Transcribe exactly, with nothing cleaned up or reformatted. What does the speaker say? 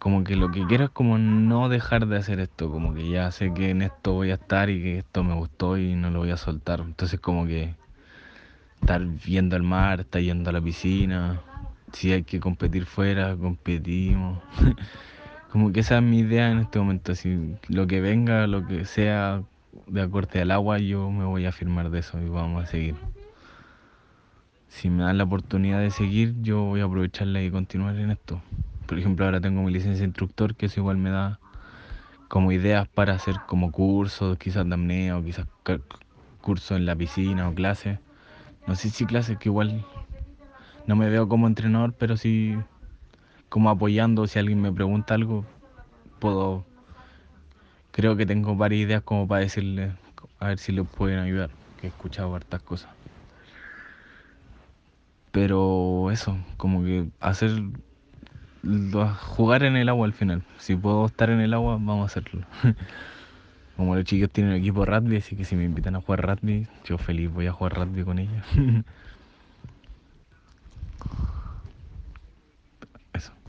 como que lo que quiero es como no dejar de hacer esto, como que ya sé que en esto voy a estar y que esto me gustó y no lo voy a soltar. Entonces como que estar viendo el mar, estar yendo a la piscina, si hay que competir fuera, competimos. Como que esa es mi idea en este momento, si lo que venga, lo que sea de acorde al agua, yo me voy a firmar de eso y vamos a seguir. Si me dan la oportunidad de seguir, yo voy a aprovecharla y continuar en esto. Por ejemplo, ahora tengo mi licencia de instructor, que eso igual me da como ideas para hacer como cursos, quizás de apnea o quizás ca- cursos en la piscina o clases. No sé si clases, que igual no me veo como entrenador, pero sí como apoyando. Si alguien me pregunta algo, puedo, creo que tengo varias ideas como para decirle, a ver si les pueden ayudar, que he escuchado hartas cosas. Pero eso, como que hacer, lo- jugar en el agua al final. Si puedo estar en el agua, vamos a hacerlo. Como los chicos tienen equipo de rugby, así que si me invitan a jugar rugby, yo feliz voy a jugar rugby con ellos. Eso.